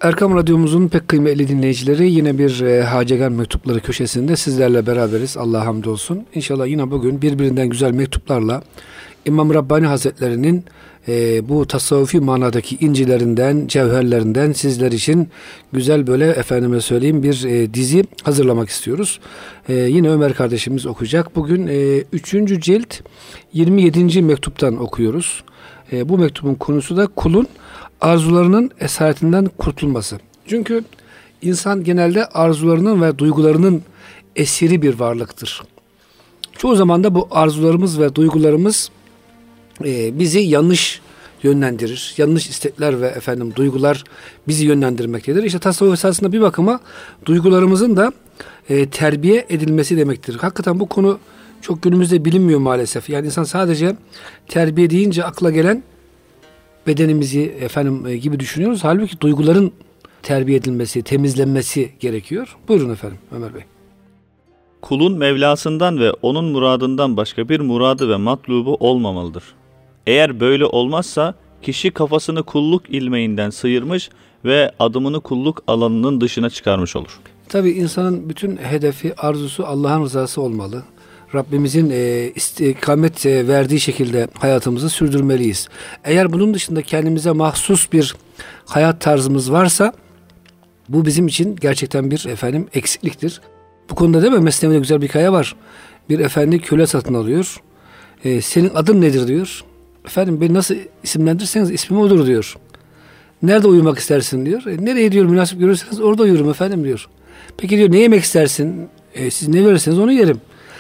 Erkam Radyomuzun pek kıymetli dinleyicileri, yine bir Hacegan Mektupları köşesinde sizlerle beraberiz. Allah'a hamdolsun. İnşallah yine bugün birbirinden güzel mektuplarla İmam Rabbani Hazretleri'nin bu tasavvufi manadaki incilerinden, cevherlerinden sizler için güzel böyle efendime söyleyeyim bir dizi hazırlamak istiyoruz. Yine Ömer kardeşimiz okuyacak. Bugün 3. cilt 27. mektuptan okuyoruz. Bu mektubun konusu da kulun arzularının esaretinden kurtulması. Çünkü insan genelde arzularının ve duygularının esiri bir varlıktır. Çoğu zaman da bu arzularımız ve duygularımız bizi yanlış yönlendirir. Yanlış istekler ve duygular bizi yönlendirmektedir. İşte tasavvuf esasında bir bakıma duygularımızın da terbiye edilmesi demektir. Hakikaten bu konu çok günümüzde bilinmiyor maalesef. Yani insan sadece terbiye deyince akla gelen bedenimizi gibi düşünüyoruz. Halbuki duyguların terbiye edilmesi, temizlenmesi gerekiyor. Buyurun efendim Ömer Bey. Kulun Mevlasından ve onun muradından başka bir muradı ve matlubu olmamalıdır. Eğer böyle olmazsa kişi kafasını kulluk ilmeğinden sıyırmış ve adımını kulluk alanının dışına çıkarmış olur. Tabii insanın bütün hedefi, arzusu Allah'ın rızası olmalı. Rabbimizin istikamet verdiği şekilde hayatımızı sürdürmeliyiz. Eğer bunun dışında kendimize mahsus bir hayat tarzımız varsa bu bizim için gerçekten bir eksikliktir. Bu konuda değil mi? Mesnevi'de güzel bir hikaye var. Bir efendi köle satın alıyor. Senin adın nedir diyor. Efendim beni nasıl isimlendirirseniz ismim odur diyor. Nerede uyumak istersin diyor. Nereye diyor münasip görürseniz orada uyurum efendim diyor. Peki diyor ne yemek istersin? Siz ne verirseniz onu yerim.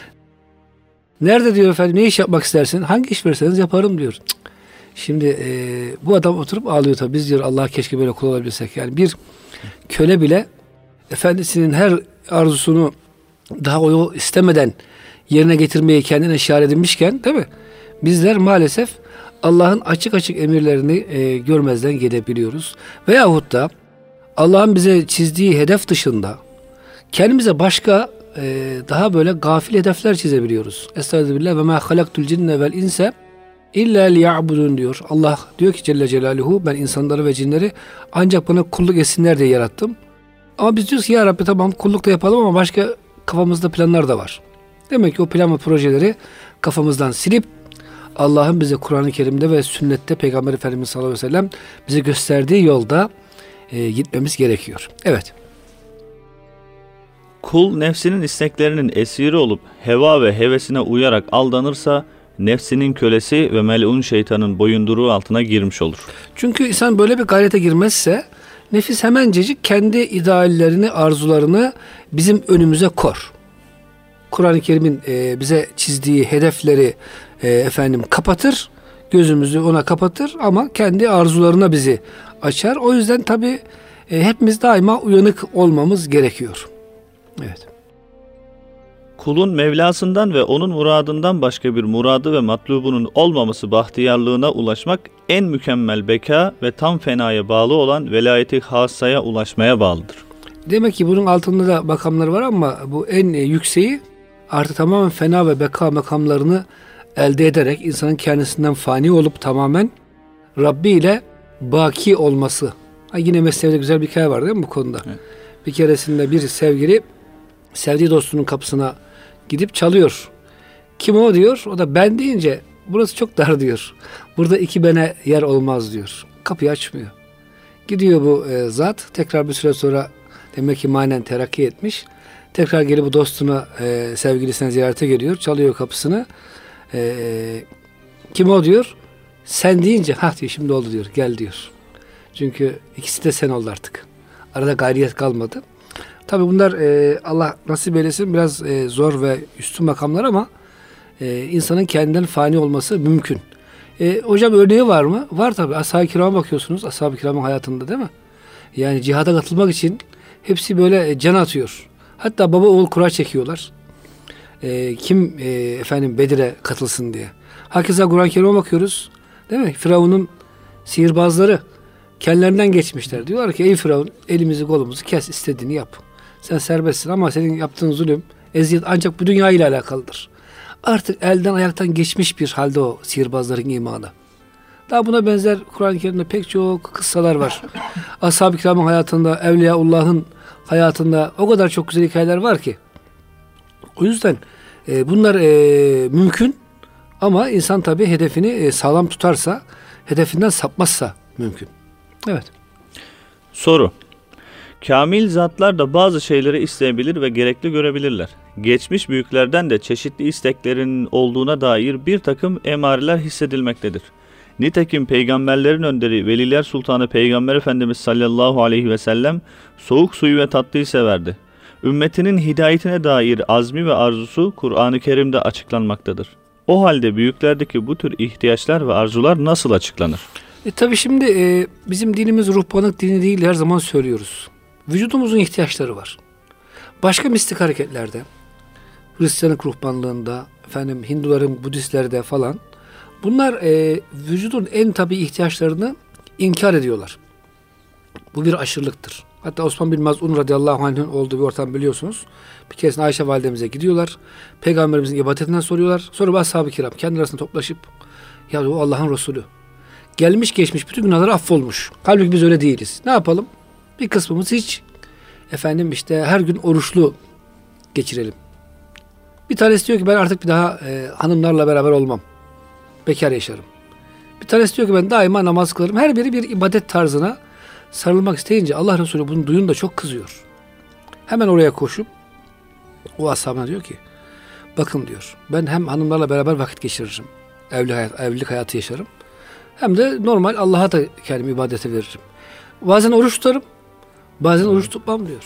Nerede diyor efendim ne iş yapmak istersin? Hangi iş verirseniz yaparım diyor. Şimdi bu adam oturup ağlıyor tabii. Biz diyor Allah keşke böyle kul olabilsek. Yani bir köle bile efendisinin her arzusunu daha o istemeden yerine getirmeyi kendine şiar edinmişken değil mi? Bizler maalesef Allah'ın açık açık emirlerini görmezden gelebiliyoruz. Veyahut da Allah'ın bize çizdiği hedef dışında kendimize başka daha böyle gafil hedefler çizebiliyoruz. Estağfirullah ve ma halaktul cinne vel inse illa liya'budun diyor. Allah diyor ki Celle Celaluhu ben insanları ve cinleri ancak bana kulluk etsinler diye yarattım. Ama biz diyoruz ki ya Rabbi tamam kulluk da yapalım ama başka kafamızda planlar da var. Demek ki o plan ve projeleri kafamızdan silip Allah'ın bize Kur'an-ı Kerim'de ve sünnette Peygamber Efendimiz sallallahu aleyhi ve sellem bize gösterdiği yolda gitmemiz gerekiyor. Evet. Kul nefsinin isteklerinin esiri olup heva ve hevesine uyarak aldanırsa nefsinin kölesi ve melun şeytanın boyunduruğu altına girmiş olur. Çünkü insan böyle bir gayrete girmezse nefis hemencecik kendi ideallerini, arzularını bizim önümüze kor. Kur'an-ı Kerim'in bize çizdiği hedefleri kapatır, gözümüzü ona kapatır ama kendi arzularına bizi açar. O yüzden tabii hepimiz daima uyanık olmamız gerekiyor. Evet. Kulun Mevlasından ve onun muradından başka bir muradı ve matlubunun olmaması bahtiyarlığına ulaşmak en mükemmel beka ve tam fenaya bağlı olan velayeti hassaya ulaşmaya bağlıdır. Demek ki bunun altında da makamları var ama bu en yükseği artık tamamen fena ve beka makamlarını elde ederek insanın kendisinden fani olup tamamen Rabbi ile baki olması. Yine Mesnevi'de güzel bir hikaye var değil mi bu konuda? Evet. Bir keresinde bir sevgili sevdiği dostunun kapısına gidip çalıyor. Kim o diyor. O da ben deyince burası çok dar diyor. Burada iki bene yer olmaz diyor. Kapıyı açmıyor. Gidiyor bu zat. Tekrar bir süre sonra demek ki manen terakki etmiş. Tekrar gelip bu dostuna sevgilisine ziyarete geliyor. Çalıyor kapısını. Kim o diyor. Sen deyince diyor şimdi oldu diyor. Gel diyor. Çünkü ikisi de sen oldu artık. Arada gayriyet kalmadı. Tabii bunlar Allah nasip eylesin biraz zor ve üstün makamlar ama insanın kendinden fani olması mümkün. Hocam örneği var mı? Var tabii. Ashab-ı kirama bakıyorsunuz. Ashab-ı kiramın hayatında değil mi? Yani cihada katılmak için hepsi böyle can atıyor. Hatta baba oğul kura çekiyorlar. Kim Bedir'e katılsın diye. Hakeza Kur'an-ı Kerim'e bakıyoruz. Değil mi? Firavun'un sihirbazları kendilerinden geçmişler. Diyorlar ki ey Firavun elimizi kolumuzu kes istediğini yap. Sen serbestsin ama senin yaptığın zulüm, eziyet ancak bu dünya ile alakalıdır. Artık elden ayaktan geçmiş bir halde o sihirbazların imanı. Daha buna benzer Kur'an-ı Kerim'de pek çok kıssalar var. Ashab-ı kiramın hayatında, Evliyaullah'ın hayatında o kadar çok güzel hikayeler var ki. O yüzden bunlar mümkün ama insan tabii hedefini sağlam tutarsa, hedefinden sapmazsa mümkün. Evet. Soru. Kamil zatlar da bazı şeyleri isteyebilir ve gerekli görebilirler. Geçmiş büyüklerden de çeşitli isteklerinin olduğuna dair bir takım emareler hissedilmektedir. Nitekim peygamberlerin önderi Veliler Sultanı Peygamber Efendimiz sallallahu aleyhi ve sellem soğuk suyu ve tatlıyı severdi. Ümmetinin hidayetine dair azmi ve arzusu Kur'an-ı Kerim'de açıklanmaktadır. O halde büyüklerdeki bu tür ihtiyaçlar ve arzular nasıl açıklanır? Tabii şimdi bizim dinimiz ruhbanlık dini değil, her zaman söylüyoruz. Vücudumuzun ihtiyaçları var. Başka mistik hareketlerde, Hristiyanlık ruhbanlığında, Hinduların, Budistlerde falan, bunlar vücudun en tabii ihtiyaçlarını inkar ediyorlar. Bu bir aşırılıktır. Hatta Osman bin Maz'un radıyallahu anh'ın olduğu bir ortam biliyorsunuz. Bir keresinde Ayşe validemize gidiyorlar. Peygamberimizin ibadetinden soruyorlar. Sonra ashab-ı kiram kendi arasında toplaşıp, ya o Allah'ın Resulü. Gelmiş geçmiş bütün günahları affolmuş. Halbuki biz öyle değiliz. Ne yapalım? Bir kısmımız hiç her gün oruçlu geçirelim. Bir tanesi diyor ki ben artık bir daha hanımlarla beraber olmam. Bekar yaşarım. Bir tanesi diyor ki ben daima namaz kılarım. Her biri bir ibadet tarzına sarılmak isteyince Allah Resulü bunu duyunca çok kızıyor. Hemen oraya koşup o ashabına diyor ki bakın diyor, ben hem hanımlarla beraber vakit geçiririm. Evlilik hayatı yaşarım. Hem de normal Allah'a da kendimi ibadete veririm. Bazen oruç tutarım. Bazen oruç tutmam diyor.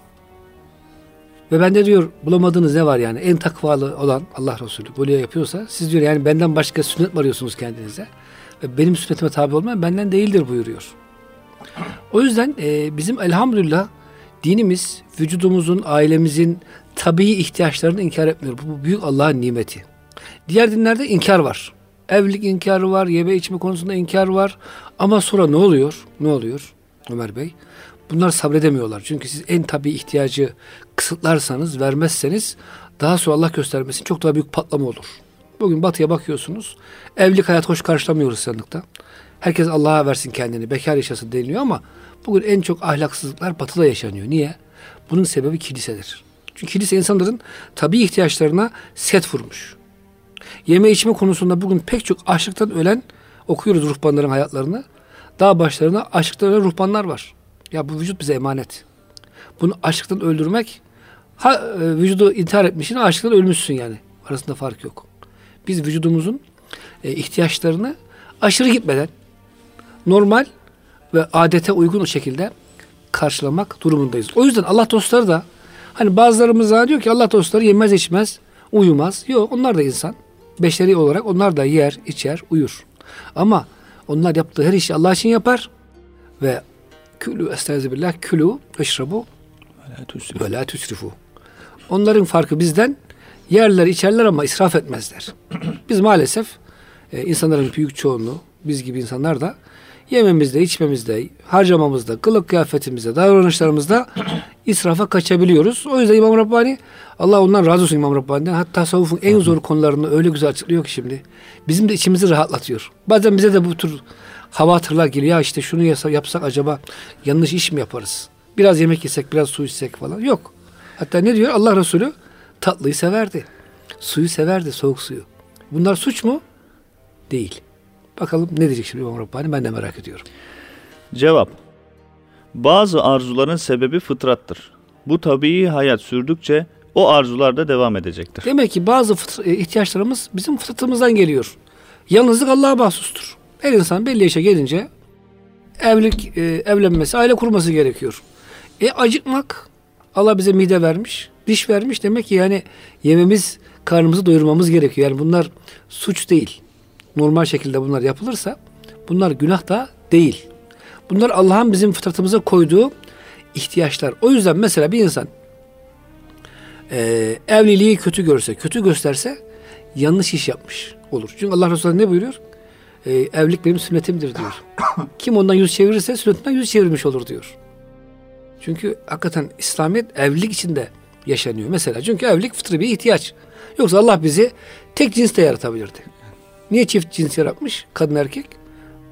Ve bende diyor bulamadığınız ne var yani? En takvalı olan Allah Resulü böyle yapıyorsa siz diyor yani benden başka sünnet mi arıyorsunuz kendinize? Ve benim sünnetime tabi olmayan benden değildir buyuruyor. O yüzden bizim elhamdülillah dinimiz vücudumuzun, ailemizin tabii ihtiyaçlarını inkar etmiyor. Bu büyük Allah'ın nimeti. Diğer dinlerde inkar var. Evlilik inkarı var, yeme içme konusunda inkar var. Ama sonra ne oluyor? Ne oluyor Ömer Bey? Bunlar sabredemiyorlar. Çünkü siz en tabii ihtiyacı kısıtlarsanız, vermezseniz daha sonra Allah göstermesin çok daha büyük patlama olur. Bugün batıya bakıyorsunuz. Evlilik hayatı hoş karşılamıyoruz Hristiyanlıkta. Herkes Allah'a versin kendini, bekar yaşasın deniliyor ama bugün en çok ahlaksızlıklar batıda yaşanıyor. Niye? Bunun sebebi kilisedir. Çünkü kilise insanların tabii ihtiyaçlarına set vurmuş. Yeme içme konusunda bugün pek çok açlıktan ölen, okuyoruz ruhbanların hayatlarını. Dağ başlarına açlıktan ölen ruhbanlar var. Ya bu vücut bize emanet. Bunu açlıktan öldürmek, vücudu intihar etmişsin, açlıktan ölmüşsün yani. Arasında fark yok. Biz vücudumuzun ihtiyaçlarını aşırı gitmeden, normal ve adete uygun şekilde karşılamak durumundayız. O yüzden Allah dostları da, hani bazılarımız diyor ki Allah dostları yemez içmez, uyumaz. Yok, onlar da insan. Beşeri olarak onlar da yer, içer, uyur. Ama onlar yaptığı her işi Allah için yapar ve külü estaizubillah külü eşrabu ve la tüsrifu. Onların farkı bizden, yerler içerler ama israf etmezler. Biz maalesef insanların büyük çoğunluğu, biz gibi insanlar da yememizde, içmemizde, harcamamızda, kılık kıyafetimizde, davranışlarımızda israfa kaçabiliyoruz. O yüzden İmam Rabbani, Allah ondan razı olsun İmam Rabbani'den, hatta tasavvufun en zor konularını öyle güzel açıklıyor ki şimdi. Bizim de içimizi rahatlatıyor. Bazen bize de bu tür havatırlar geliyor. Ya işte şunu yapsak acaba yanlış iş mi yaparız? Biraz yemek yesek, biraz su içsek falan. Yok. Hatta ne diyor? Allah Resulü tatlıyı severdi. Suyu severdi, soğuk suyu. Bunlar suç mu? Değil. Bakalım ne diyecek şimdi İmam Rabbani, ben de merak ediyorum. Cevap. Bazı arzuların sebebi fıtrattır. Bu tabii hayat sürdükçe o arzular da devam edecektir. Demek ki bazı ihtiyaçlarımız bizim fıtratımızdan geliyor. Yalnızlık Allah'a mahsustur. Her insan belli yaşa gelince evlenmesi, aile kurması gerekiyor. Acıkmak, Allah bize mide vermiş, diş vermiş. Demek ki yani yememiz, karnımızı doyurmamız gerekiyor. Yani bunlar suç değil. Normal şekilde bunlar yapılırsa bunlar günah da değil. Bunlar Allah'ın bizim fıtratımıza koyduğu ihtiyaçlar. O yüzden mesela bir insan evliliği kötü görse, kötü gösterse yanlış iş yapmış olur. Çünkü Allah Resulü ne buyuruyor? Evlilik benim sünnetimdir diyor. Kim ondan yüz çevirirse sünnetinden yüz çevirmiş olur diyor. Çünkü hakikaten İslamiyet evlilik içinde yaşanıyor. Mesela çünkü evlilik fıtri bir ihtiyaç. Yoksa Allah bizi tek cinste yaratabilirdi. Niye çift cins yaratmış? Kadın erkek.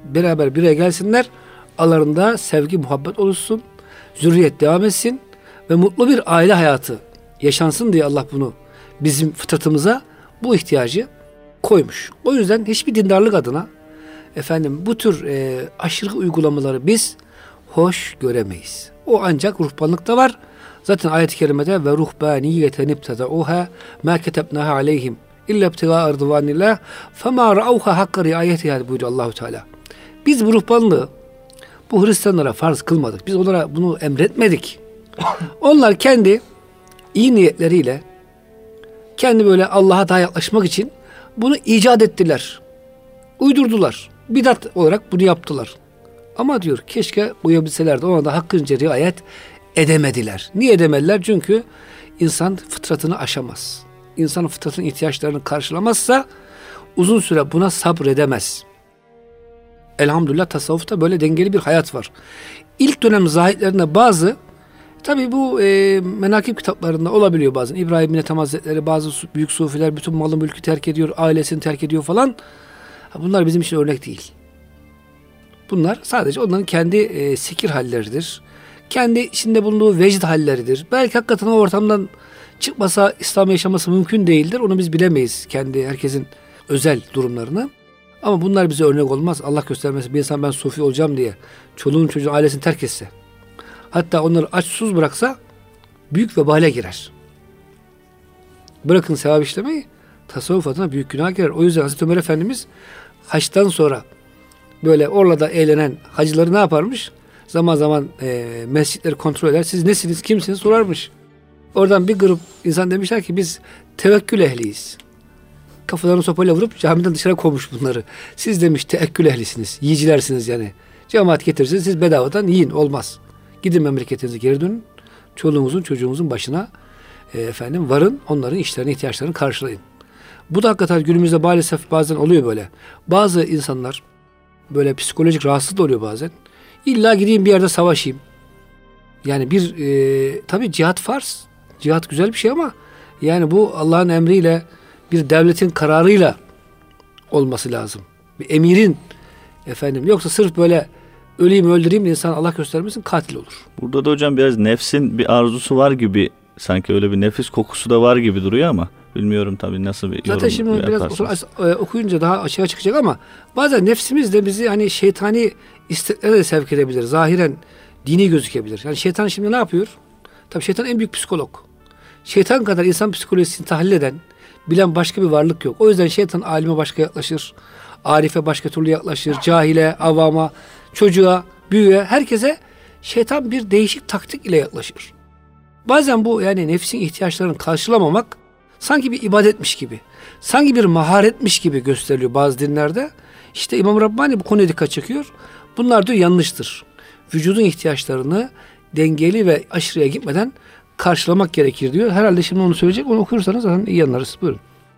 beraber bir araya gelsinler. Aralarında sevgi, muhabbet oluşsun. Zürriyet devam etsin. Ve mutlu bir aile hayatı yaşansın diye Allah bunu bizim fıtratımıza bu ihtiyacı koymuş. O yüzden hiçbir dindarlık adına bu tür aşırı uygulamaları biz hoş göremeyiz. O ancak ruhbanlıkta var. Zaten ayet-i kerimede ve ruhbaniyeten ibtedauha ma ketebnaha aleyhim illa ibtigaa rıdvanillah fema ra'awha hakka riayetiha buyuruyor Allahu Teala. Biz bu ruhbanlığı bu Hristiyanlara farz kılmadık. Biz onlara bunu emretmedik. Onlar kendi iyi niyetleriyle kendi böyle Allah'a daha yaklaşmak için bunu icat ettiler. Uydurdular. Bidat olarak bunu yaptılar. Ama diyor keşke uyabilselerdi. Ona da hakkınca riayet edemediler. Niye edemediler? Çünkü insan fıtratını aşamaz. İnsanın fıtratının ihtiyaçlarını karşılamazsa uzun süre buna sabredemez. Elhamdülillah tasavvufta böyle dengeli bir hayat var. İlk dönem zahitlerinde bazı, tabii bu menakib kitaplarında olabiliyor bazen. İbrahim bin Ethem Hazretleri, bazı büyük sufiler bütün malı mülkü terk ediyor, ailesini terk ediyor falan. Bunlar bizim için örnek değil. Bunlar sadece onların kendi sekir halleridir. Kendi içinde bulunduğu vecd halleridir. Belki hakikaten o ortamdan çıkmasa İslam yaşaması mümkün değildir. Onu biz bilemeyiz. Kendi herkesin özel durumlarını. Ama bunlar bize örnek olmaz. Allah göstermesi bir insan ben sufi olacağım diye çoluğun çocuğun ailesini terk etse, hatta onları aç susuz bıraksa büyük vebale girer. Bırakın sevap işlemeyi, tasavvuf adına büyük günah girer. O yüzden Hazreti Ömer Efendimiz haçtan sonra böyle orada eğlenen hacıları ne yaparmış? Zaman zaman mescitleri kontrol eder. Siz nesiniz, kimsiniz sorarmış. Oradan bir grup insan demişler ki biz tevekkül ehliyiz. Kafalarını sopayla vurup camiden dışarı kovmuş bunları. Siz demiş tevekkül ehlisiniz, yiyicilersiniz yani. Cemaat getirirsiniz, siz bedavadan yiyin, olmaz. Gidin memleketinize geri dönün. Çoluğunuzun çocuğunuzun başına varın, onların işlerini, ihtiyaçlarını karşılayın. Bu da hakikaten günümüzde maalesef bazen oluyor böyle. Bazı insanlar böyle psikolojik rahatsız da oluyor bazen. İlla gideyim bir yerde savaşayım. Yani tabii cihat farz. Cihat güzel bir şey ama yani bu Allah'ın emriyle, bir devletin kararıyla olması lazım. Bir emirin yoksa sırf böyle öleyim öldüreyim insan Allah göstermesin katil olur. Burada da hocam biraz nefsin bir arzusu var gibi, sanki öyle bir nefis kokusu da var gibi duruyor ama bilmiyorum tabii nasıl bir yorum zaten şimdi biraz okuyunca daha açığa çıkacak ama bazen nefsimiz de bizi şeytani isteklere de sevk edebilir. Zahiren dini gözükebilir. Yani şeytan şimdi ne yapıyor? Tabii şeytan en büyük psikolog. Şeytan kadar insan psikolojisini tahlil eden, bilen başka bir varlık yok. O yüzden şeytan alime başka yaklaşır, arife başka türlü yaklaşır, cahile, avama, çocuğa, büyüğe, herkese şeytan bir değişik taktik ile yaklaşır. Bazen bu nefsin ihtiyaçlarını karşılamamak sanki bir ibadetmiş gibi, sanki bir maharetmiş gibi gösteriliyor bazı dinlerde. İşte İmam Rabbani bu konuya dikkat çekiyor. Bunlar diyor yanlıştır. Vücudun ihtiyaçlarını dengeli ve aşırıya gitmeden karşılamak gerekir diyor. Herhalde şimdi onu söyleyecek. Onu okursanız zaten iyi anlarız. Buyurun.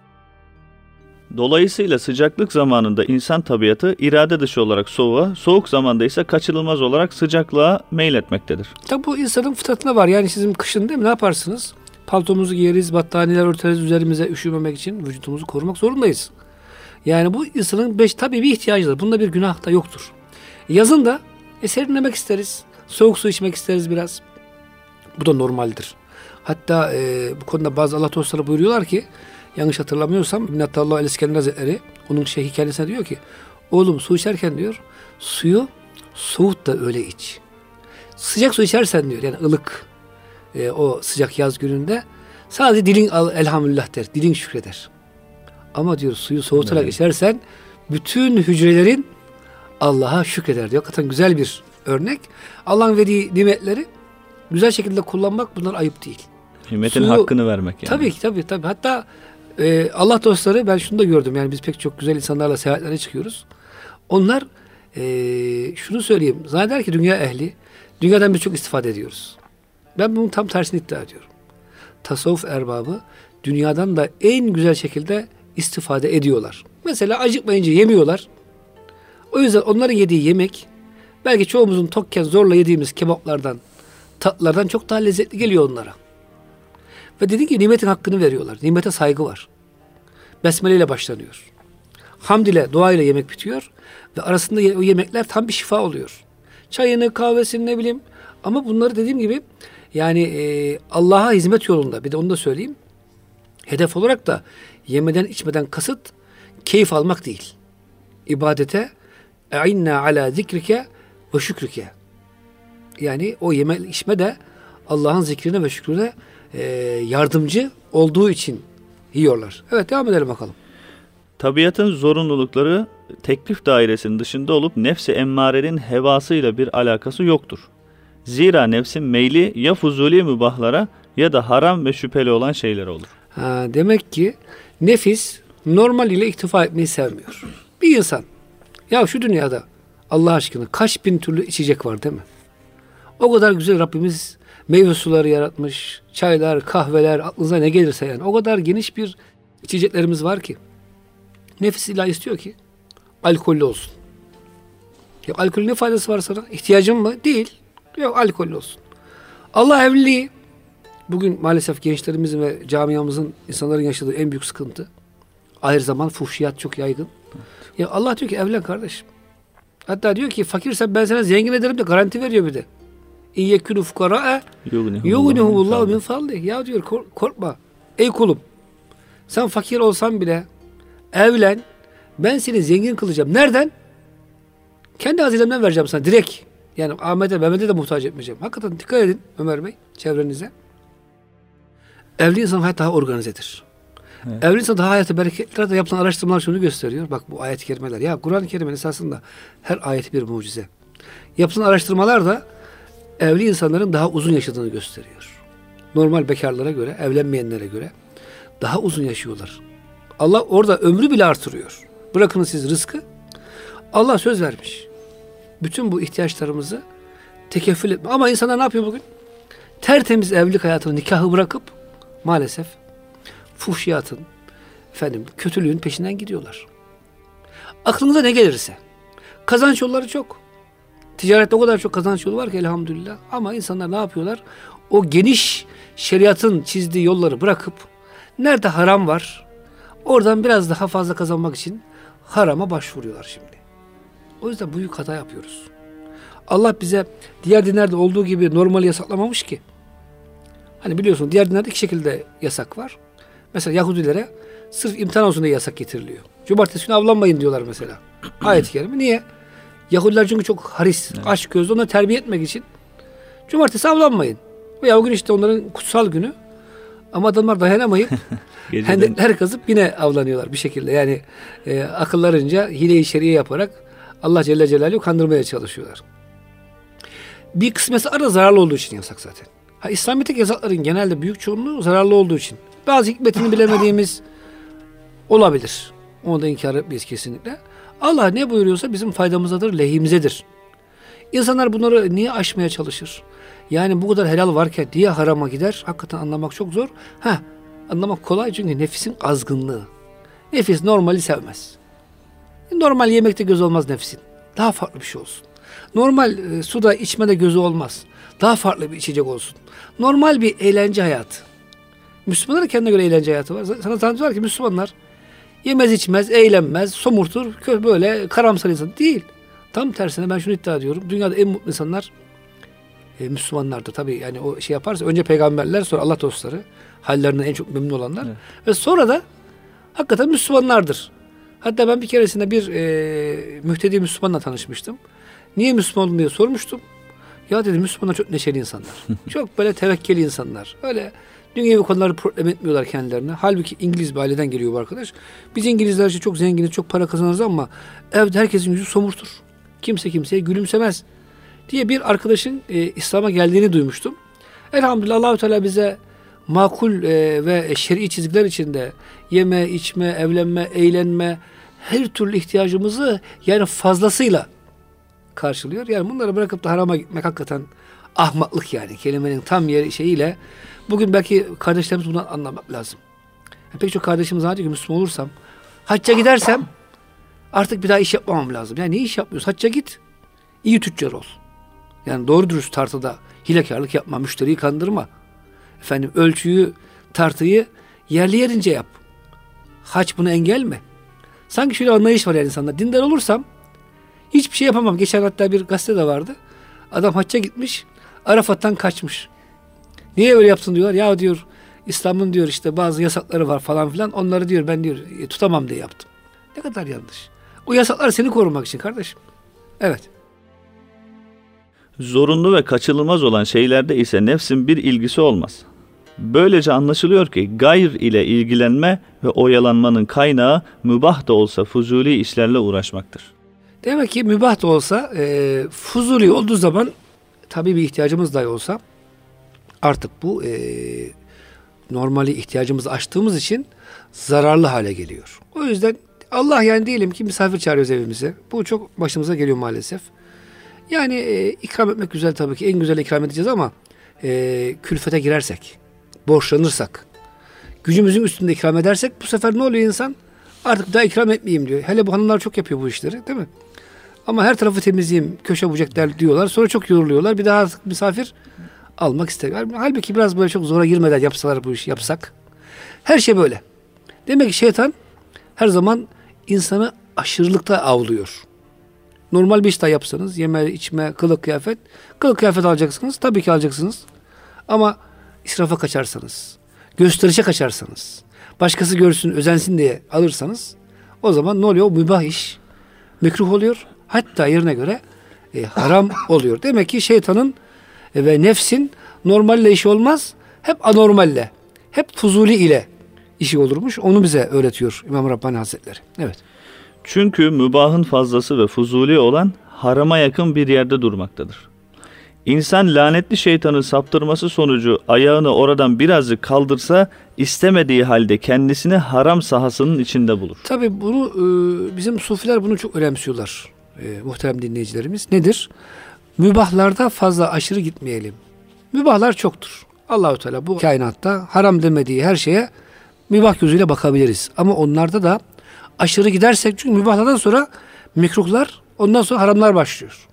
Dolayısıyla sıcaklık zamanında insan tabiatı irade dışı olarak soğuğa, soğuk zamanda ise kaçınılmaz olarak sıcaklığa meyletmektedir. Tabi bu insanın fıtratına var. Yani sizin kışın değil mi? Ne yaparsınız? Paltomuzu giyeriz, battaniyeler örteriz üzerimize üşümemek için vücudumuzu korumak zorundayız. Yani bu insanın tabii bir ihtiyacıdır. Bunda bir günah da yoktur. Yazın da serinlemek isteriz. Soğuk su içmek isteriz biraz. Bu da normaldir. Hatta bu konuda bazı Allah dostları buyuruyorlar ki, yanlış hatırlamıyorsam İbn Attallah el-İskender Hazretleri onun şeyhi kendisine diyor ki, oğlum su içerken diyor suyu soğut da öyle iç. Sıcak su içersen diyor yani ılık o sıcak yaz gününde sadece dilin elhamdülillah der, dilin şükreder. Ama diyor suyu soğutarak içersen bütün hücrelerin Allah'a şükreder diyor. Hakikaten güzel bir örnek. Allah'ın verdiği nimetleri güzel şekilde kullanmak bunlar ayıp değil. Nimetin hakkını vermek yani. Tabii. Hatta Allah dostları ben şunu da gördüm. Yani biz pek çok güzel insanlarla seyahatlere çıkıyoruz. Onlar şunu söyleyeyim. Zanneder ki dünya ehli. Dünyadan biz çok istifade ediyoruz. Ben bunun tam tersini iddia ediyorum. Tasavvuf erbabı dünyadan da en güzel şekilde istifade ediyorlar. Mesela acıkmayınca yemiyorlar. O yüzden onların yediği yemek belki çoğumuzun tokken zorla yediğimiz kebaplardan, tatlılardan çok daha lezzetli geliyor onlara. Ve dedi ki nimetin hakkını veriyorlar. Nimete saygı var. Besmele ile başlanıyor. Hamd ile, dua ile yemek bitiyor. Ve arasında o yemekler tam bir şifa oluyor. Çayını, kahvesini ne bileyim. Ama bunları dediğim gibi yani Allah'a hizmet yolunda, bir de onu da söyleyeyim. Hedef olarak da yemeden içmeden kasıt keyif almak değil. İbadete e'inna ala zikrike ve şükrike. Yani o yeme içme de Allah'ın zikrine ve şükrüne yardımcı olduğu için yiyorlar. Evet, devam edelim bakalım. Tabiatın zorunlulukları teklif dairesinin dışında olup nefs-i emmarenin hevasıyla bir alakası yoktur. Zira nefsin meyli ya fuzuli mübahlara ya da haram ve şüpheli olan şeylere olur. Demek ki nefis normal ile iktifa etmeyi sevmiyor. Bir insan, ya şu dünyada Allah aşkına kaç bin türlü içecek var değil mi? O kadar güzel Rabbimiz meyve suları yaratmış, çaylar, kahveler, aklınıza ne gelirse yani. O kadar geniş bir içeceklerimiz var ki. Nefis illa istiyor ki alkollü olsun. Ya alkolün ne faydası var sana? İhtiyacın mı? Değil. Yok, alkollü olsun. Allah evliliği, bugün maalesef gençlerimizin ve camiamızın, insanların yaşadığı en büyük sıkıntı. Ahir zaman fuhşiyat çok yaygın. Ya Allah diyor ki evlen kardeşim. Hatta diyor ki fakirsen ben sana zengin ederim de garanti veriyor bir de. İyyekûnû fukarâe yughnihumullâhu min fadlih. Ya diyor korkma. Ey kulum, sen fakir olsan bile evlen, ben seni zengin kılacağım. Nereden? Kendi hazinemden vereceğim sana direkt. Yani Ahmet'e, Mehmet'e de muhtaç etmeyeceğim. Hakikaten dikkat edin Ömer Bey, çevrenize. Evli insan hayat daha organizedir. Evet. Evli insan daha hayatı bereketlidir. Yapılan araştırmalar şunu gösteriyor. Bak bu ayet-i kerimeler. Ya Kur'an-ı Kerim'in esasında her ayeti bir mucize. Yapılan araştırmalar da evli insanların daha uzun yaşadığını gösteriyor. Normal bekarlara göre, evlenmeyenlere göre daha uzun yaşıyorlar. Allah orada ömrü bile artırıyor. Bırakınız siz rızkı. Allah söz vermiş. Bütün bu ihtiyaçlarımızı tekeffül etme. Ama insanlar ne yapıyor bugün? Tertemiz evlilik hayatını, nikahı bırakıp maalesef fuhşiyatın, kötülüğün peşinden gidiyorlar. Aklınıza ne gelirse. Kazanç yolları çok. Ticarette o kadar çok kazanç yolu var ki elhamdülillah. Ama insanlar ne yapıyorlar? O geniş şeriatın çizdiği yolları bırakıp nerede haram var, oradan biraz daha fazla kazanmak için harama başvuruyorlar şimdi. O yüzden büyük hata yapıyoruz. Allah bize diğer dinlerde olduğu gibi normali yasaklamamış ki. Hani biliyorsun diğer dinlerde iki şekilde yasak var. Mesela Yahudilere sırf imtihan olsun diye yasak getiriliyor. Cumartesi günü avlanmayın diyorlar mesela. Ayet-i kerime. Niye? Yahudiler çünkü çok haris, aşk gözlü, onları terbiye etmek için cumartesi avlanmayın. Veya o gün işte onların kutsal günü. Ama adamlar dayanamayıp hendekler kazıp yine avlanıyorlar bir şekilde. Yani akıllarınca hile-i şeriye yaparak Allah Celle Celaluhu kandırmaya çalışıyorlar. Bir kısmetse arada zararlı olduğu için yasak zaten. İslamiyet'teki yasakların genelde büyük çoğunluğu zararlı olduğu için. Bazı hikmetini bilemediğimiz olabilir. Onu da inkar etmeyiz kesinlikle. Allah ne buyuruyorsa bizim faydamızadır, lehimizedir. İnsanlar bunları niye aşmaya çalışır? Yani bu kadar helal varken niye harama gider? Hakikaten anlamak çok zor. Anlamak kolay çünkü nefsin azgınlığı. Nefis normali sevmez. Normal yemekte göz olmaz nefsin. Daha farklı bir şey olsun. Normal suda içmede gözü olmaz. Daha farklı bir içecek olsun. Normal bir eğlence hayatı. Müslümanların kendine göre eğlence hayatı var. Sana tanıtıyorlar ki Müslümanlar yemez içmez, eğlenmez, somurtur, böyle karamsar insan değil. Tam tersine ben şunu iddia ediyorum. Dünyada en mutlu insanlar Müslümanlardır. Tabii yani o şey yaparsa önce peygamberler, sonra Allah dostları, hallerinden en çok memnun olanlar. Evet. Ve sonra da hakikaten Müslümanlardır. Hatta ben bir keresinde bir mühtedi Müslümanla tanışmıştım. Niye Müslüman oldun diye sormuştum. Ya dedi Müslümanlar çok neşeli insanlar. Çok böyle tevekkeli insanlar. Öyle dünyevi konuları problem etmiyorlar kendilerine. Halbuki İngiliz bir aileden geliyor bu arkadaş. Biz İngilizler için çok zenginiz, çok para kazanırız ama evde herkesin yüzü somurtur. Kimse kimseye gülümsemez diye bir arkadaşın İslam'a geldiğini duymuştum. Elhamdülillah Allah-u Teala bize makul ve şer'i çizgiler içinde yeme, içme, evlenme, eğlenme, her türlü ihtiyacımızı yani fazlasıyla karşılıyor. Yani bunları bırakıp da harama gitmek hakikaten ahmaklık yani. Kelimenin tam yeri şeyiyle. Bugün belki kardeşlerimiz bunu anlamak lazım. Pek çok kardeşimiz diyor ki Müslüman olursam, hacca gidersem artık bir daha iş yapmamam lazım. Yani niye iş yapmıyorsun? Hacca git, iyi tüccar ol. Yani doğru dürüst tartıda hilekarlık yapma, müşteriyi kandırma. Ölçüyü, tartıyı yerli yerince yap. Hac buna engel mi? Sanki şöyle anlayış var yani insanda. Dindar olursam hiçbir şey yapamam. Geçen hatta bir gazetede vardı. Adam hacca gitmiş. Arafat'tan kaçmış. Niye öyle yaptın diyorlar. Ya diyor İslam'ın diyor işte bazı yasakları var falan filan. Onları diyor ben diyor tutamam diye yaptım. Ne kadar yanlış. O yasaklar seni korumak için kardeşim. Evet. Zorunlu ve kaçınılmaz olan şeylerde ise nefsin bir ilgisi olmaz. Böylece anlaşılıyor ki gayr ile ilgilenme ve oyalanmanın kaynağı mübah da olsa fuzuli işlerle uğraşmaktır. Demek ki mübah da olsa fuzuli olduğu zaman tabii bir ihtiyacımız dahi olsa artık bu normali ihtiyacımızı aştığımız için zararlı hale geliyor. O yüzden Allah yani diyelim ki misafir çağırıyoruz evimize. Bu çok başımıza geliyor maalesef. Yani ikram etmek güzel tabii ki. En güzel ikram edeceğiz ama külfete girersek, borçlanırsak, gücümüzün üstünde ikram edersek bu sefer ne oluyor insan? Artık daha ikram etmeyeyim diyor. Hele bu hanımlar çok yapıyor bu işleri değil mi? Ama her tarafı temizleyeyim, köşe bucak der diyorlar. Sonra çok yoruluyorlar. Bir daha artık misafir almak istemiyor. Halbuki biraz böyle çok zora girmeden yapsalar bu işi yapsak. Her şey böyle. Demek ki şeytan her zaman insanı aşırılıkta avlıyor. Normal bir iş daha yapsanız, yeme, içme, kılık kıyafet. Kılık kıyafet alacaksınız. Tabii ki alacaksınız. Ama israfa kaçarsanız, gösterişe kaçarsanız, başkası görsün, özensin diye alırsanız o zaman ne oluyor? O mübah iş mekruh oluyor. Hatta yerine göre haram oluyor. Demek ki şeytanın ve nefsin normalle işi olmaz. Hep anormalle, hep fuzuli ile işi olurmuş. Onu bize öğretiyor İmam Rabbani Hazretleri. Evet. Çünkü mübahın fazlası ve fuzuli olan harama yakın bir yerde durmaktadır. İnsan lanetli şeytanın saptırması sonucu ayağını oradan birazcık kaldırsa istemediği halde kendisini haram sahasının içinde bulur. Tabii bunu bizim sufiler bunu çok önemsiyorlar muhterem dinleyicilerimiz. Nedir? Mübahlarda fazla aşırı gitmeyelim. Mübahlar çoktur. Allahu Teala bu kainatta haram demediği her şeye mübah gözüyle bakabiliriz. Ama onlarda da aşırı gidersek çünkü mübahlardan sonra mekruhlar ondan sonra haramlar başlıyor.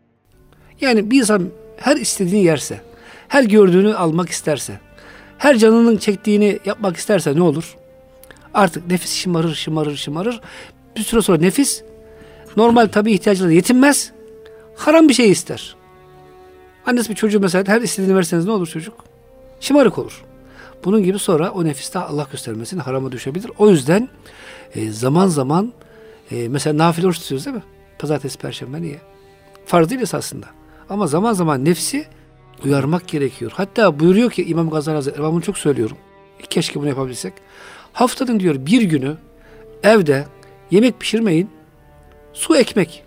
Yani bir insan her istediğini yerse, her gördüğünü almak isterse, her canının çektiğini yapmak isterse ne olur? Artık nefis şımarır. Bir süre sonra nefis normal tabii ihtiyaçlarla yetinmez, haram bir şey ister. Annesi bir çocuğu mesela her istediğini verseniz ne olur çocuk? Şımarık olur. Bunun gibi sonra o nefiste Allah göstermesin harama düşebilir. O yüzden zaman zaman mesela nafile oruç tutuyoruz değil mi? Pazartesi, perşembe niye? Farz değil esasında. Ama zaman zaman nefsi uyarmak gerekiyor. Hatta buyuruyor ki İmam Gazali Hazretleri, ben bunu çok söylüyorum. Keşke bunu yapabilsek. Haftanın diyor bir günü evde yemek pişirmeyin, su ekmek.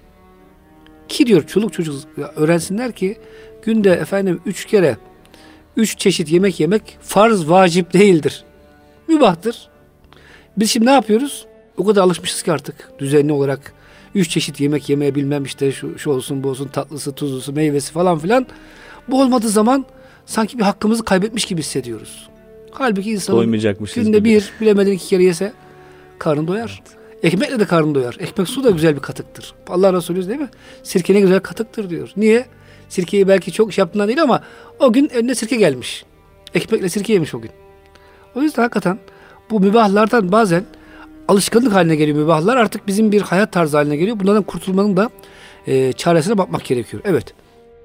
Ki diyor çoluk çocuk öğrensinler ki günde 3 kere 3 çeşit yemek yemek farz, vacip değildir. Mübahtır. Biz şimdi ne yapıyoruz? O kadar alışmışız ki artık düzenli olarak 3 çeşit yemek yemeye bilmem işte şu olsun bu olsun tatlısı, tuzlusu, meyvesi falan filan. Bu olmadığı zaman sanki bir hakkımızı kaybetmiş gibi hissediyoruz. Halbuki insanın günde gibi. Bir bilemeden 2 kere yese karnı doyar. Evet. Ekmekle de karnı doyar. Ekmek su da güzel bir katıktır. Allah Resulü değil mi? Sirke ne güzel katıktır diyor. Niye? Sirkeyi belki çok yaptığından değil ama o gün önüne sirke gelmiş. Ekmekle sirke yemiş o gün. O yüzden hakikaten bu mübahlardan bazen alışkanlık haline geliyor mübahlar. Artık bizim bir hayat tarzı haline geliyor. Bunlardan kurtulmanın da çaresine bakmak gerekiyor. Evet.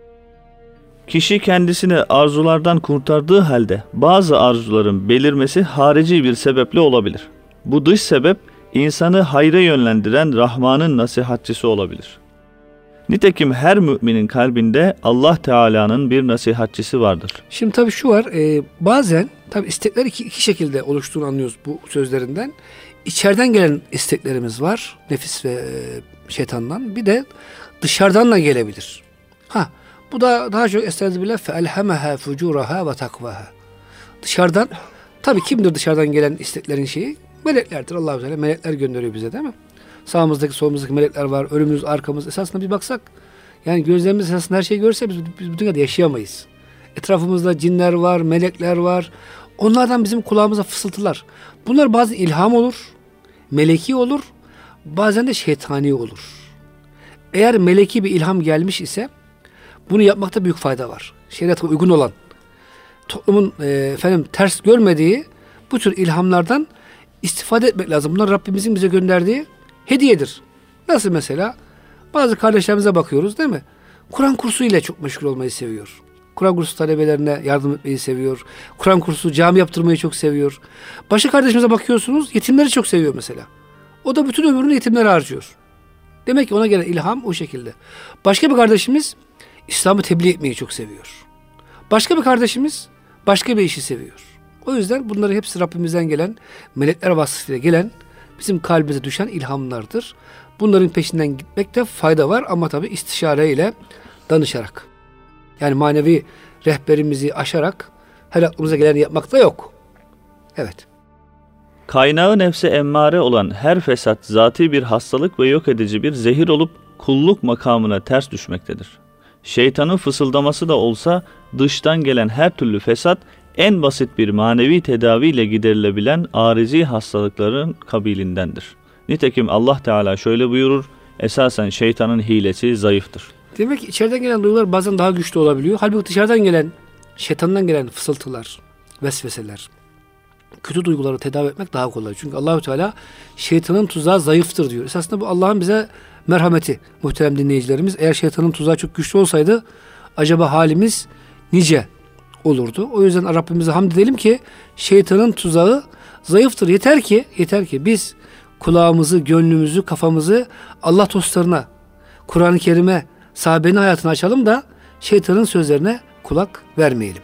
Kişi kendisini arzulardan kurtardığı halde bazı arzuların belirmesi harici bir sebeple olabilir. Bu dış sebep insanı hayra yönlendiren Rahman'ın nasihatçisi olabilir. Nitekim her müminin kalbinde Allah Teala'nın bir nasihatçisi vardır. Şimdi tabii şu var, bazen tabii istekler iki şekilde oluştuğunu anlıyoruz bu sözlerinden. İçeriden gelen isteklerimiz var, nefis ve şeytandan. Bir de dışarıdan da gelebilir. Bu da daha çok estağfirullah feelhemeha fucuraha ve takvaha. Dışarıdan, tabii kimdir dışarıdan gelen isteklerin şeyi? Meleklerdir. Allah-u Teala melekler gönderiyor bize değil mi? Sağımızdaki solumuzdaki melekler var. Önümüz, arkamız. Esasında bir baksak yani gözlerimiz esasında her şeyi görse biz bu dünyada yaşayamayız. Etrafımızda cinler var, melekler var. Onlardan bizim kulağımıza fısıltılar. Bunlar bazen ilham olur, meleki olur, bazen de şeytani olur. Eğer meleki bir ilham gelmiş ise bunu yapmakta büyük fayda var. Şeriata uygun olan, toplumun ters görmediği bu tür ilhamlardan istifade etmek lazım. Bunlar Rabbimizin bize gönderdiği hediyedir. Nasıl mesela? Bazı kardeşlerimize bakıyoruz değil mi? Kur'an kursu ile çok meşgul olmayı seviyor. Kur'an kursu talebelerine yardım etmeyi seviyor. Kur'an kursu cami yaptırmayı çok seviyor. Başka kardeşimize bakıyorsunuz, yetimleri çok seviyor mesela. O da bütün ömrünü yetimlere harcıyor. Demek ki ona gelen ilham o şekilde. Başka bir kardeşimiz İslam'ı tebliğ etmeyi çok seviyor. Başka bir kardeşimiz başka bir işi seviyor. O yüzden bunları hepsi Rabbimizden gelen, melekler vasıtasıyla gelen, bizim kalbimize düşen ilhamlardır. Bunların peşinden gitmekte fayda var ama tabii istişareyle, danışarak. Yani manevi rehberimizi aşarak her aklımıza geleni yapmak da yok. Evet. Kaynağı nefse emmare olan her fesat zati bir hastalık ve yok edici bir zehir olup kulluk makamına ters düşmektedir. Şeytanın fısıldaması da olsa dıştan gelen her türlü fesat en basit bir manevi tedaviyle giderilebilen arizi hastalıkların kabilindendir. Nitekim Allah Teala şöyle buyurur, esasen şeytanın hilesi zayıftır. Demek ki içeriden gelen duygular bazen daha güçlü olabiliyor. Halbuki dışarıdan gelen, şeytandan gelen fısıltılar, vesveseler, kötü duyguları tedavi etmek daha kolay. Çünkü Allahu Teala şeytanın tuzağı zayıftır diyor. Esasında bu Allah'ın bize merhameti muhterem dinleyicilerimiz. Eğer şeytanın tuzağı çok güçlü olsaydı acaba halimiz nice olurdu. O yüzden Rabbimize hamd edelim ki şeytanın tuzağı zayıftır. Yeter ki biz kulağımızı, gönlümüzü, kafamızı Allah dostlarına, Kur'an-ı Kerim'e, sahabenin hayatını açalım da şeytanın sözlerine kulak vermeyelim.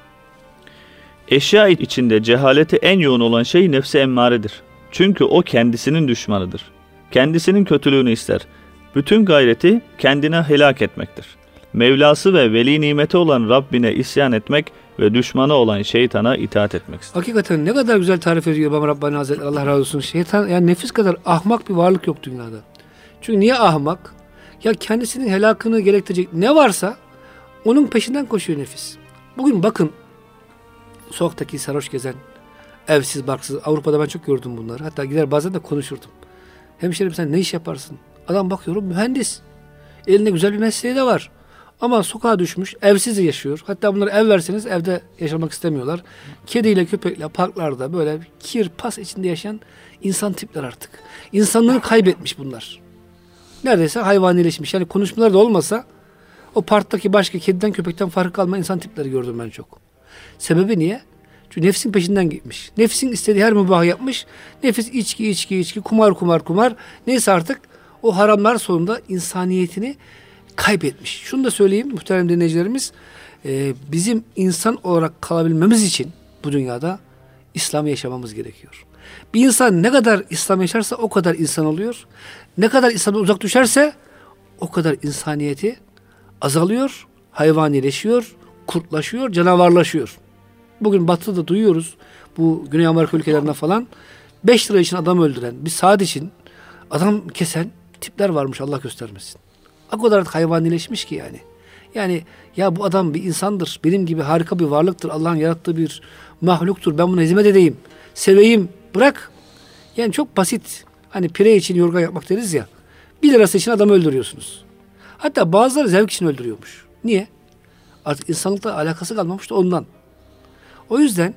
Eşya içinde cehaleti en yoğun olan şey nefsi emmaredir. Çünkü o kendisinin düşmanıdır. Kendisinin kötülüğünü ister. Bütün gayreti kendine helak etmektir. Mevlası ve veli nimeti olan Rabbine isyan etmek ve düşmanı olan şeytana itaat etmek ister. Hakikaten ne kadar güzel tarif ediyor İmam Rabbani Hazretleri, Allah razı olsun. Şeytan, yani nefis kadar ahmak bir varlık yok dünyada. Çünkü niye ahmak? Ya kendisinin helakını gerektirecek ne varsa onun peşinden koşuyor nefis. Bugün bakın, sokaktaki sarhoş gezen, evsiz barksız, Avrupa'da ben çok gördüm bunları. Hatta gider bazen de konuşurdum. Hemşerim sen ne iş yaparsın? Adam bakıyorum mühendis. Elinde güzel bir mesleği de var. Ama sokağa düşmüş, evsiz yaşıyor. Hatta bunları ev verseniz evde yaşamak istemiyorlar. Kediyle, köpekle, parklarda böyle kir, pas içinde yaşayan insan tipler artık. İnsanlığını kaybetmiş bunlar. Neredeyse hayvanileşmiş. Yani konuşmalar da olmasa o parktaki başka kediden, köpekten farkı kalmayan insan tipleri gördüm ben çok. Sebebi niye? Çünkü nefsin peşinden gitmiş. Nefsin istediği her mübahı yapmış. Nefis içki, kumar. Neyse artık o haramlar sonunda insaniyetini kaybetmiş. Şunu da söyleyeyim muhterem dinleyicilerimiz. Bizim insan olarak kalabilmemiz için bu dünyada İslam'ı yaşamamız gerekiyor. Bir insan ne kadar İslam yaşarsa o kadar insan oluyor. Ne kadar İslam'dan uzak düşerse o kadar insaniyeti azalıyor, hayvanileşiyor, kurtlaşıyor, canavarlaşıyor. Bugün Batı'da duyuyoruz, bu Güney Amerika ülkelerinde falan 5 lira için adam öldüren, bir saat için adam kesen tipler varmış, Allah göstermesin. O kadar artık hayvanileşmiş ki yani. Yani ya bu adam bir insandır, benim gibi harika bir varlıktır, Allah'ın yarattığı bir mahluktur, ben buna hizmet edeyim, seveyim, bırak. Yani çok basit, hani pire için yorgan yapmak deriz ya, 1 lirası için adamı öldürüyorsunuz. Hatta bazıları zevk için öldürüyormuş. Niye? Artık insanlıkla alakası kalmamış da ondan. O yüzden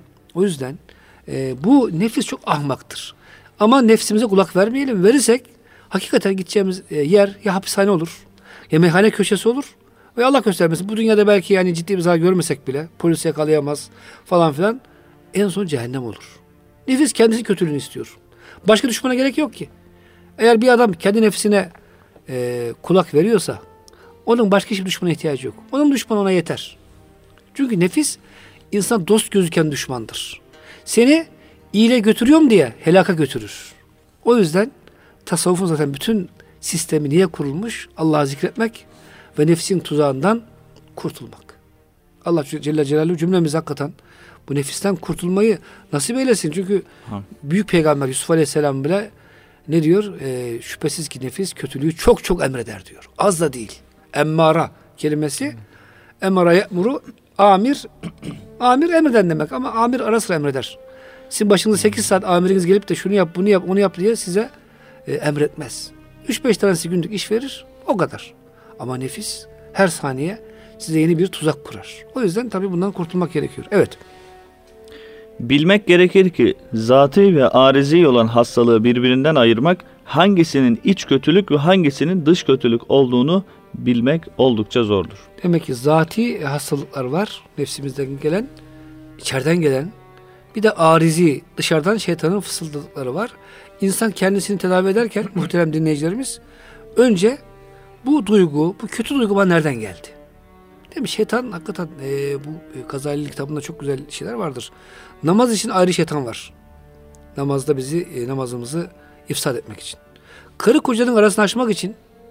bu nefis çok ahmaktır. Ama nefsimize kulak vermeyelim. Verirsek hakikaten gideceğimiz yer ya hapishane olur, ya meyhane köşesi olur ve Allah göstermesin. Bu dünyada belki yani ciddi bir zarar görmesek bile polis yakalayamaz falan filan. En son cehennem olur. Nefis kendisi kötülüğünü istiyor. Başka düşmana gerek yok ki. Eğer bir adam kendi nefsine kulak veriyorsa onun başka hiçbir düşmana ihtiyacı yok. Onun düşmanı ona yeter. Çünkü nefis insan dost gözüken düşmandır. Seni iyiliğe götürüyorum diye helaka götürür. O yüzden tasavvufun zaten bütün sistemi niye kurulmuş? Allah'ı zikretmek ve nefsin tuzağından kurtulmak. Allah Celle Celaluhu cümlemiz hakikaten bu nefisten kurtulmayı nasip eylesin. Çünkü büyük peygamber Yusuf Aleyhisselam bile ne diyor? Şüphesiz ki nefis kötülüğü çok çok emreder diyor. Az da değil. Emmara kelimesi emmara ye'muru amir emreden demek ama amir ara sıra emreder. Sizin başınızda 8 saat amiriniz gelip de şunu yap, bunu yap, onu yap diye size emretmez. 3-5 tanesi günlük iş verir, o kadar. Ama nefis her saniye size yeni bir tuzak kurar. O yüzden tabii bundan kurtulmak gerekiyor. Evet. Bilmek gerekir ki zatî ve arizi olan hastalığı birbirinden ayırmak, hangisinin iç kötülük ve hangisinin dış kötülük olduğunu bilmek oldukça zordur. Demek ki zati hastalıklar var, nefsimizden gelen, içeriden gelen. Bir de arizi, dışarıdan şeytanın fısıldadıkları var. İnsan kendisini tedavi ederken muhterem dinleyicilerimiz, önce bu duygu, bu kötü duygu bana nereden geldi? Değil mi? Şeytan hakikaten bu Gazali'nin kitabında çok güzel şeyler vardır. Namaz için ayrı şeytan var. Namazda bizi, namazımızı ifsad etmek için. Karı kocanın arasını açmak için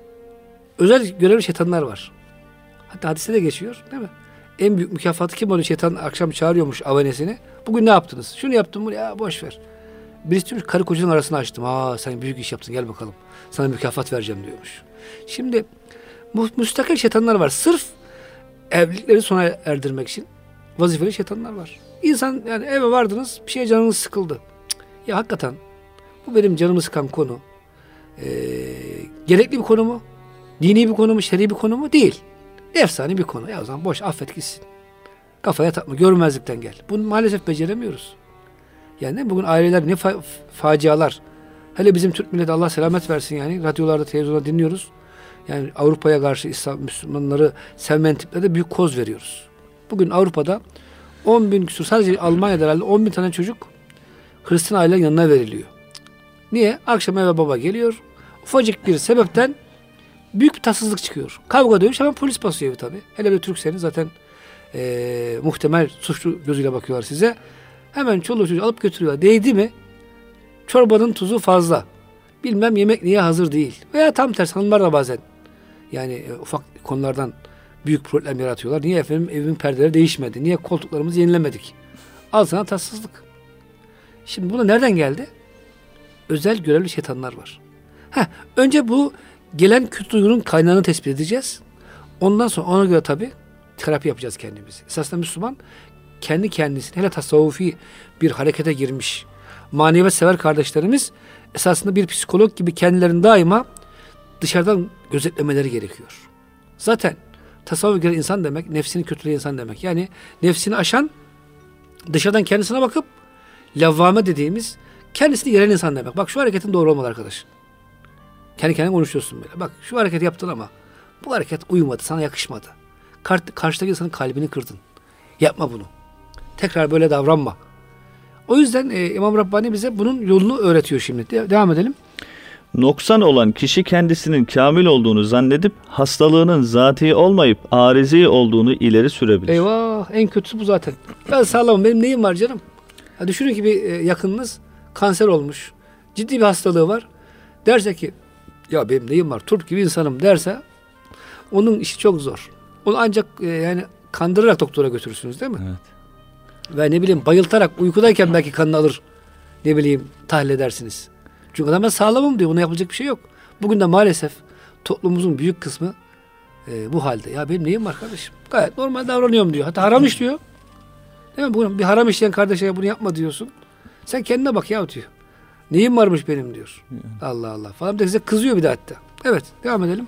özel görevli şeytanlar var. Hatta hadiste de geçiyor, değil mi? En büyük mükafatı kim oluyor? Şeytan akşam çağırıyormuş avanesini. Bugün ne yaptınız? Şunu yaptım, bunu ya boş ver. Birisi diyormuş, karı kocanın arasını açtım. Sen büyük iş yaptın, gel bakalım. Sana mükafat vereceğim diyormuş. Şimdi müstakil şeytanlar var. Sırf evlilikleri sona erdirmek için vazifeli şeytanlar var. İnsan, yani eve vardınız, bir şeye canınız sıkıldı. Ya hakikaten bu benim canımı sıkan konu gerekli bir konu mu? Dini bir konu mu? Şer'i bir konu mu? Değil. Efsane bir konu. Ya o zaman boş, affet gitsin. Kafaya takma. Görmezlikten gel. Bunu maalesef beceremiyoruz. Yani bugün aileler ne facialar. Hele bizim Türk milleti, Allah selamet versin yani. Radyolarda, televizyonda dinliyoruz. Yani Avrupa'ya karşı Müslümanları sevmeyen tiplere büyük koz veriyoruz. Bugün Avrupa'da 10 bin küsur, sadece Almanya'da herhalde 10 bin tane çocuk Hristiyan ailelerin yanına veriliyor. Niye? Akşam eve baba geliyor. Ufacık bir sebepten büyük bir tatsızlık çıkıyor. Kavga dövüş, hemen polis basıyor evi tabii. Hele bir Türkseniz zaten muhtemel suçlu gözüyle bakıyorlar size. Hemen çoluğu çocuğu alıp götürüyorlar. Değdi mi? Çorbanın tuzu fazla. Bilmem yemek niye hazır değil. Veya tam tersi, hanımlar da bazen yani ufak konulardan büyük problem yaratıyorlar. Niye efendim evimin perdeleri değişmedi? Niye koltuklarımızı yenilemedik? Al sana tatsızlık. Şimdi bu da nereden geldi? Özel görevli şeytanlar var. Önce bu gelen kötü duygunun kaynağını tespit edeceğiz. Ondan sonra ona göre tabii terapi yapacağız kendimizi. Esasında Müslüman kendi kendisine, hele tasavvufi bir harekete girmiş maneviyat sever kardeşlerimiz esasında bir psikolog gibi kendilerini daima dışarıdan gözetlemeleri gerekiyor. Zaten tasavvuf giren insan demek, nefsini kötüleyen insan demek. Yani nefsini aşan, dışarıdan kendisine bakıp lavvame dediğimiz kendisini yeren insan demek. Bak şu hareketin doğru olmadı arkadaş. Kendi kendine konuşuyorsun böyle. Bak şu hareketi yaptın ama bu hareket uyumadı, sana yakışmadı. Karşıdaki insanın kalbini kırdın. Yapma bunu. Tekrar böyle davranma. O yüzden İmam Rabbani bize bunun yolunu öğretiyor şimdi. Devam edelim. Noksan olan kişi kendisinin kamil olduğunu zannedip hastalığının zati olmayıp arizi olduğunu ileri sürebilir. Eyvah, en kötüsü bu zaten. Ben sağlamım, benim neyim var canım? Ya düşünün ki bir yakınınız kanser olmuş. Ciddi bir hastalığı var. Derse ki ya benim neyim var, turp gibi insanım derse onun işi çok zor. Onu ancak yani kandırarak doktora götürürsünüz değil mi? Evet. Ve ne bileyim bayıltarak uykudayken belki kanını alır. Ne bileyim tahlil edersiniz. Çünkü adam ben sağlamım diyor. Buna yapılacak bir şey yok. Bugün de maalesef toplumumuzun büyük kısmı bu halde. Ya benim neyim var kardeşim? Gayet normal davranıyorum diyor. Hatta haram işliyor. Değil mi? Bugün bir haram işleyen kardeşe bunu yapma diyorsun. Sen kendine bak ya diyor. Neyim varmış benim diyor. Allah Allah falan. Size kızıyor bir de hatta. Evet, devam edelim.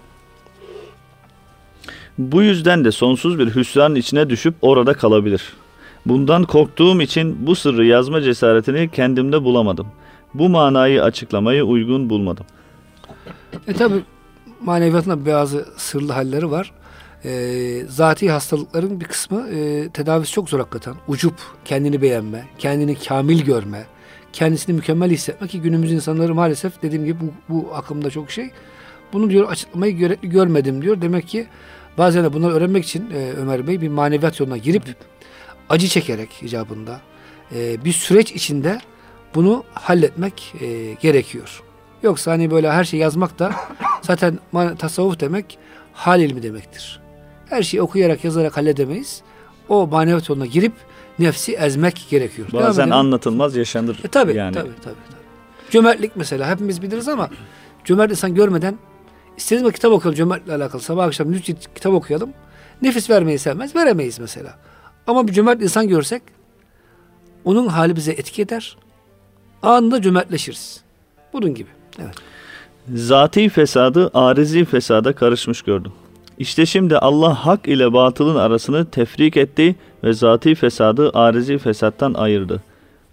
Bu yüzden de sonsuz bir hüsranın içine düşüp orada kalabilir. Bundan korktuğum için bu sırrı yazma cesaretini kendimde bulamadım. Bu manayı açıklamayı uygun bulmadım. Tabi maneviyatında bazı sırlı halleri var. Zati hastalıkların bir kısmı tedavisi çok zor hakikaten. Ucup, kendini beğenme, kendini kamil görme, kendisini mükemmel hissetme ki günümüz insanları maalesef dediğim gibi bu akımda çok şey. Bunu diyor açıklamayı gerekli görmedim diyor. Demek ki bazen de bunları öğrenmek için Ömer Bey bir maneviyat yoluna girip acı çekerek icabında bir süreç içinde bunu halletmek gerekiyor. Yoksa hani böyle her şey yazmak da zaten tasavvuf demek hal ilmi demektir. Her şeyi okuyarak yazarak halledemeyiz. O maneviyat yoluna girip nefsi ezmek gerekiyor. Bazen anlatılmaz yaşanır. Tabii, yani. tabii. Cömertlik mesela hepimiz biliriz ama cömert insan görmeden istediğimiz kitap okuyalım cömertle alakalı. Sabah akşam 100 kitap okuyalım. Nefis vermeyi sevmez. Veremeyiz mesela. Ama bir cömert insan görsek onun hali bize etki eder. Anında cömertleşiriz. Bunun gibi. Evet. Zati fesadı arizi fesada karışmış gördüm. İşte şimdi Allah hak ile batılın arasını tefrik etti ve zati fesadı arizi fesattan ayırdı.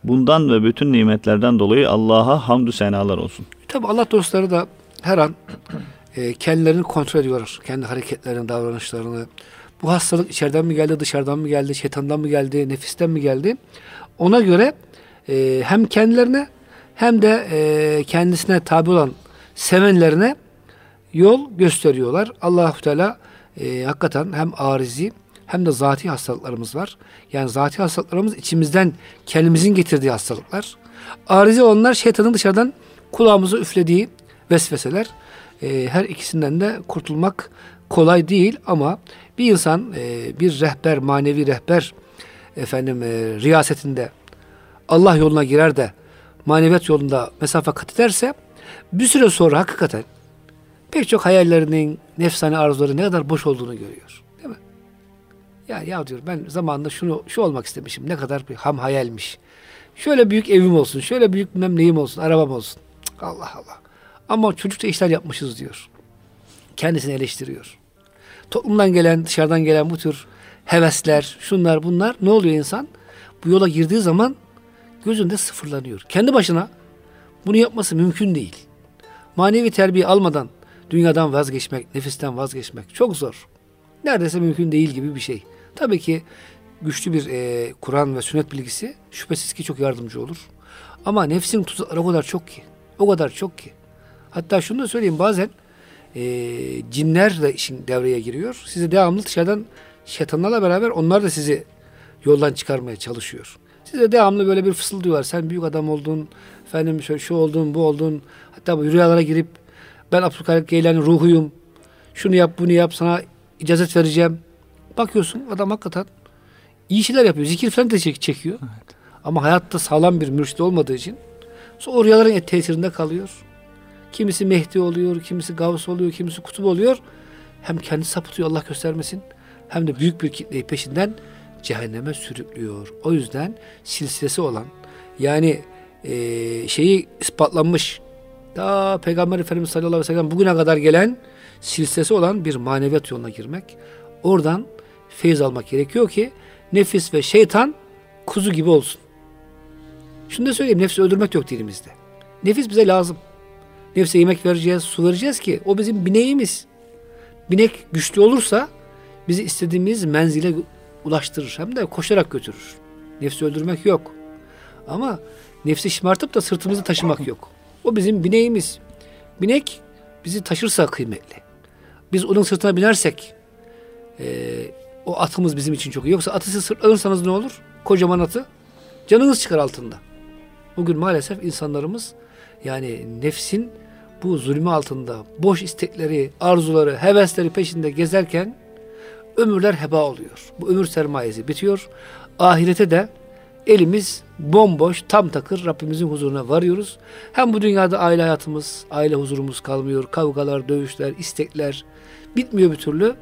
Bundan ve bütün nimetlerden dolayı Allah'a hamdü senalar olsun. Tabi Allah dostları da her an kendilerini kontrol ediyorlar. Kendi hareketlerini, davranışlarını. Bu hastalık içeriden mi geldi, dışarıdan mı geldi, şeytandan mı geldi, nefisten mi geldi? Ona göre hem kendilerine hem de kendisine tabi olan sevenlerine yol gösteriyorlar. Allah-u Teala hakikaten hem arizi hem de zati hastalıklarımız var. Yani zati hastalıklarımız içimizden kendimizin getirdiği hastalıklar. Arizi olanlar şeytanın dışarıdan kulağımıza üflediği vesveseler. Her ikisinden de kurtulmak kolay değil ama bir insan bir rehber, manevi rehber riyasetinde Allah yoluna girer de maneviyat yolunda mesafe kat ederse bir süre sonra hakikaten pek çok hayallerinin, nefsani arzuları ne kadar boş olduğunu görüyor. Değil mi? Ya diyor ben zamanında şu olmak istemişim. Ne kadar bir ham hayalmiş. Şöyle büyük evim olsun, şöyle büyük bilmem neyim olsun, arabam olsun. Cık, Allah Allah. Ama çocukça işler yapmışız diyor. Kendisini eleştiriyor. Toplumdan gelen, dışarıdan gelen bu tür hevesler, şunlar bunlar ne oluyor insan? Bu yola girdiği zaman gözünde sıfırlanıyor. Kendi başına bunu yapması mümkün değil. Manevi terbiye almadan dünyadan vazgeçmek, nefisten vazgeçmek çok zor. Neredeyse mümkün değil gibi bir şey. Tabii ki güçlü bir Kur'an ve sünnet bilgisi şüphesiz ki çok yardımcı olur. Ama nefsin tuzakları o kadar çok ki. O kadar çok ki. Hatta şunu da söyleyeyim bazen cinler de işin devreye giriyor. Sizi devamlı dışarıdan şeytanlarla beraber onlar da sizi yoldan çıkarmaya çalışıyor. Size devamlı böyle bir fısıldıyorlar. Sen büyük adam oldun, efendim şu oldun, bu oldun. Hatta bu rüyalara girip ben Abdülkadir Geylani ruhuyum. Şunu yap, bunu yap, sana icazet vereceğim. Bakıyorsun adam hakikaten iyi şeyler yapıyor. Zikir falan da çekiyor. Evet. Ama hayatta sağlam bir mürşid olmadığı için sonra o rüyaların tesirinde kalıyor. Kimisi Mehdi oluyor, kimisi Gavs oluyor, kimisi Kutup oluyor. Hem kendi sapıtıyor Allah göstermesin. Hem de büyük bir kitleyi peşinden cehenneme sürüklüyor. O yüzden silsilesi olan yani şeyi ispatlanmış daha Peygamber Efendimiz sallallahu aleyhi ve sellem bugüne kadar gelen silsilesi olan bir maneviyat yoluna girmek. Oradan feyiz almak gerekiyor ki nefis ve şeytan kuzu gibi olsun. Şunu da söyleyeyim, nefsi öldürmek yok dilimizde. Nefis bize lazım. Nefse yemek vereceğiz, su vereceğiz ki o bizim bineğimiz. Binek güçlü olursa bizi istediğimiz menzile ulaştırır. Hem de koşarak götürür. Nefsi öldürmek yok. Ama nefsi şımartıp da sırtımızı taşımak yok. O bizim bineğimiz. Binek bizi taşırsa kıymetli. Biz onun sırtına binersek o atımız bizim için çok iyi. Yoksa atı siz sırtlanırsanız ne olur? Kocaman atı canınız çıkar altında. Bugün maalesef insanlarımız yani nefsin bu zulmü altında boş istekleri, arzuları, hevesleri peşinde gezerken ömürler heba oluyor. Bu ömür sermayesi bitiyor. Ahirete de elimiz bomboş, tam takır Rabbimizin huzuruna varıyoruz. Hem bu dünyada aile hayatımız, aile huzurumuz kalmıyor. Kavgalar, dövüşler, istekler bitmiyor bir türlü.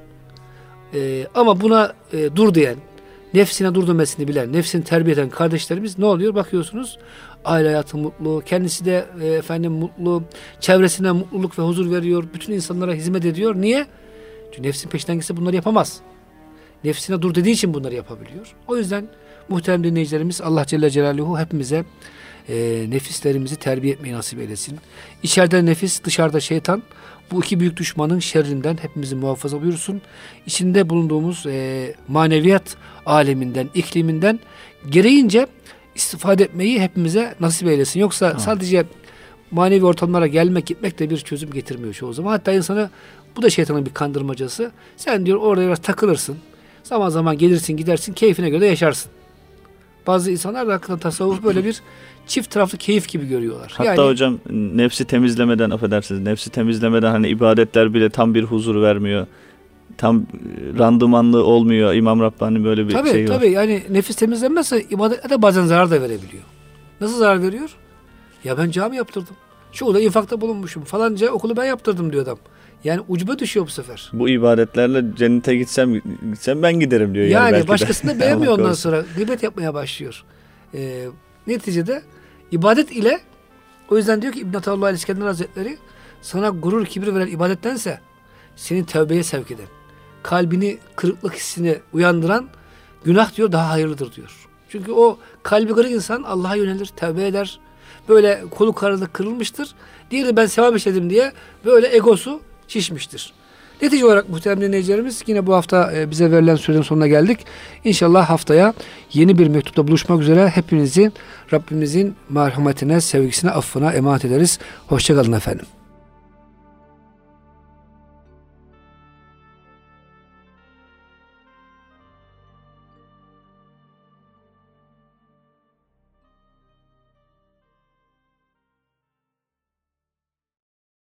Ama buna dur diyen, nefsine dur demesini bilen, nefsini terbiye eden kardeşlerimiz ne oluyor? Bakıyorsunuz aile hayatı mutlu, kendisi de mutlu, çevresine mutluluk ve huzur veriyor, bütün insanlara hizmet ediyor. Niye? Çünkü nefsin peşinden gitse bunları yapamaz. Nefsine dur dediği için bunları yapabiliyor. O yüzden muhterem dinleyicilerimiz Allah Celle Celaluhu hepimize nefislerimizi terbiye etmeyi nasip eylesin. İçeride nefis, dışarıda şeytan. Bu iki büyük düşmanın şerrinden hepimizi muhafaza buyursun. İçinde bulunduğumuz maneviyat aleminden, ikliminden gereğince istifade etmeyi hepimize nasip eylesin. Yoksa sadece manevi ortamlara gelmek, gitmek de bir çözüm getirmiyor çoğu zaman. Hatta insanı, bu da şeytanın bir kandırmacası. Sen diyor orada biraz takılırsın. Zaman zaman gelirsin, gidersin, keyfine göre yaşarsın. Bazı insanlar da hakikaten tasavvuf böyle bir çift taraflı keyif gibi görüyorlar. Hatta yani, hocam nefsi temizlemeden, affedersiniz, nefsi temizlemeden hani ibadetler bile tam bir huzur vermiyor. Tam randımanlı olmuyor. İmam Rabbani böyle bir şey var. Tabii yani nefis temizlenmezse ibadete de bazen zarar da verebiliyor. Nasıl zarar veriyor? Ya ben cami yaptırdım. Şu da infakta bulunmuşum. Falanca okulu ben yaptırdım diyor adam. Yani ucuba düşüyor bu sefer. Bu ibadetlerle cennete gitsem ben giderim diyor. Yani başkasını da beğenmiyor ondan sonra. Gıybet yapmaya başlıyor. Neticede ibadet ile, o yüzden diyor ki İbn Ataullah İskender Hazretleri, sana gurur, kibir veren ibadettense seni tövbeye sevk eden, kalbini kırıklık hissini uyandıran günah diyor daha hayırlıdır diyor. Çünkü o kalbi kırık insan Allah'a yönelir, tevbe eder. Böyle kolu kırılmıştır. Diğeri ben sevap işledim diye böyle egosu şişmiştir. Netice olarak muhterem dinleyicilerimiz, yine bu hafta bize verilen sürenin sonuna geldik. İnşallah haftaya yeni bir mektupta buluşmak üzere hepinizi Rabbimizin merhametine, sevgisine, affına emanet ederiz. Hoşça kalın efendim.